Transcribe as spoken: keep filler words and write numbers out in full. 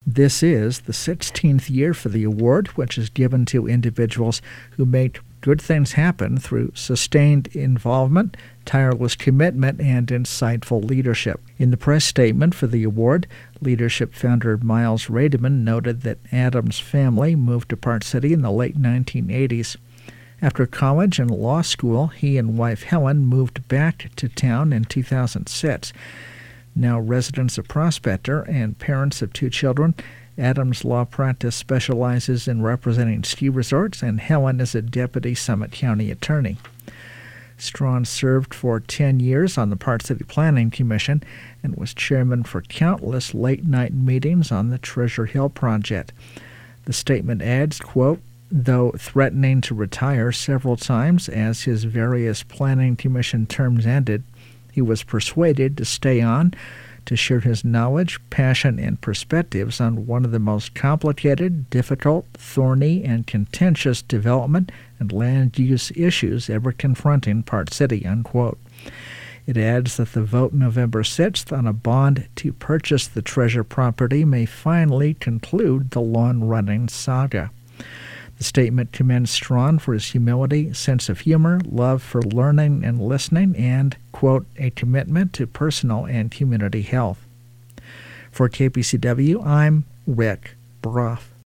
This is the sixteenth year for the award, which is given to individuals who make good things happen through sustained involvement, tireless commitment, and insightful leadership. In the press statement for the award, Leadership founder Miles Rademan noted that Adams' family moved to Park City in the late nineteen eighties. After college and law school, he and wife Helen moved back to town in two thousand six. Now residents of Prospector and parents of two children, Adams' law practice specializes in representing ski resorts, and Helen is a deputy Summit County attorney. Strawn served for ten years on the Park City Planning Commission and was chairman for countless late-night meetings on the Treasure Hill project. The statement adds, quote, though threatening to retire several times as his various Planning Commission terms ended, he was persuaded to stay on to share his knowledge, passion, and perspectives on one of the most complicated, difficult, thorny, and contentious development and land use issues ever confronting Park City, unquote. It adds that the vote November sixth on a bond to purchase the treasure property may finally conclude the long-running saga. The statement commends Strawn for his humility, sense of humor, love for learning and listening, and, quote, a commitment to personal and community health. For K P C W, I'm Rick Brough.